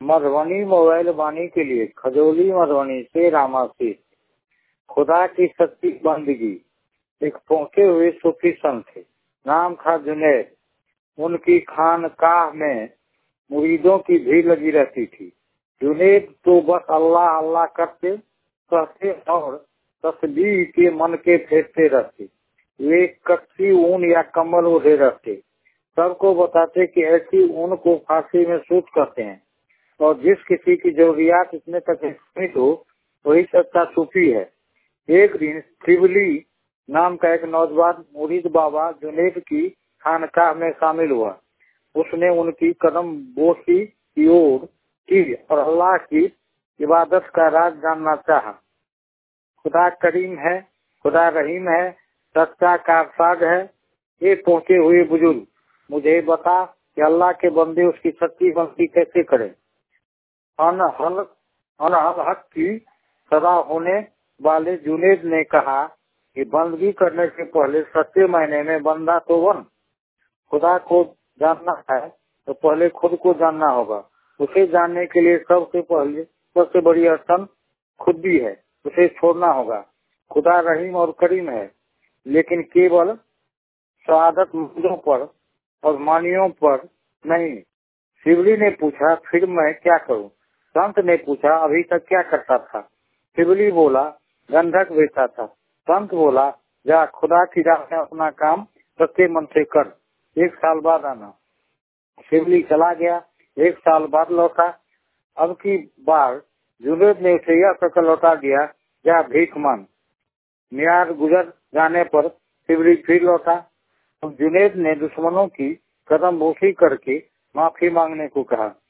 Madhubani mobile वाणी के लिए खजौली मधुबनी से रामाशीष। खुदा की सच्ची बंदगी। एक पहुंचे हुए सूफी संत थे, नाम था जुनैद। उनकी खानकाह में मुरीदों की भीड़ लगी रहती थी। जुनैद तो बस अल्लाह अल्लाह करते कहते और तस्बीह के मन के फेरते रहते। वे कच्ची ऊन या कम्बल ओढ़े रहते। सबको बताते कि ऐसी ऊन को फांसी में सूत कहते हैं और जिस किसी की जरूरियात इतने तक सीमित हो वही सच्चा सूफी है। एक दिन शिवली नाम का एक नौजवान मुरीद बाबा जुनैद की खानकाह में शामिल हुआ। उसने उनकी कदम बोसी की ओर की और अल्लाह की इबादत का राज जानना चाहा। खुदा करीम है, खुदा रहीम है, सच्चा कारसाज है। ये पहुंचे हुए बुजुर्ग, मुझे बता कि अल्लाह के बंदे उसकी सच्ची बंदगी कैसे करें। अनहक की सदा होने वाले जुनैद ने कहा कि बंदगी करने से पहले सच्चे मायने में बंदा तो बन। खुदा को जानना है तो पहले खुद को जानना होगा। उसे जानने के लिए सबसे बड़ी अड़चन खुद भी है, उसे छोड़ना होगा। खुदा रहीम और करीम है, लेकिन केवल सआदतमंदों पर और मानियों पर नहीं। शिवली ने पूछा, फिर मैं क्या करूं? संत ने पूछा, अभी तक क्या करता था? शिवली बोला, गंधक बेचा था। संत बोला, जा खुदा की राह में अपना काम सच्चे मन से कर, 1 साल बाद आना। शिवली चला गया। 1 साल बाद लौटा। अब की बार जुनैद ने उसे यह कहकर लौटा दिया, जा भीख मांग। मियार गुजर जाने पर शिवली फिर लौटा। अब जुनैद ने दुश्मनों की कदम बोसी करके माफी मांगने को कहा।